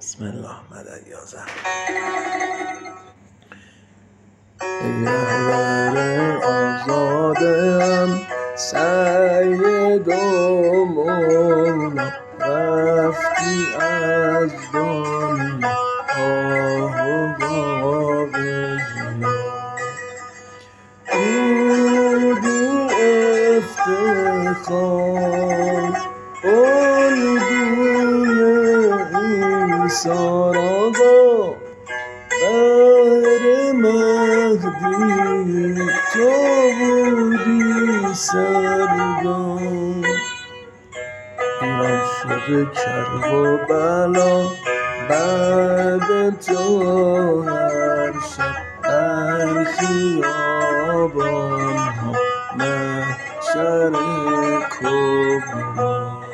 بسم الله مدد یا زهر. ای رهبر آزادم سید و مولا، رفتی از دنیا آه و واقعیا. بودی افتخار الگوی عیسی را با بر مهدی، تو بودی سرگار. ایران شده کرب و بلا بعد تو، هر شب در خیابان ها محشر کبرا.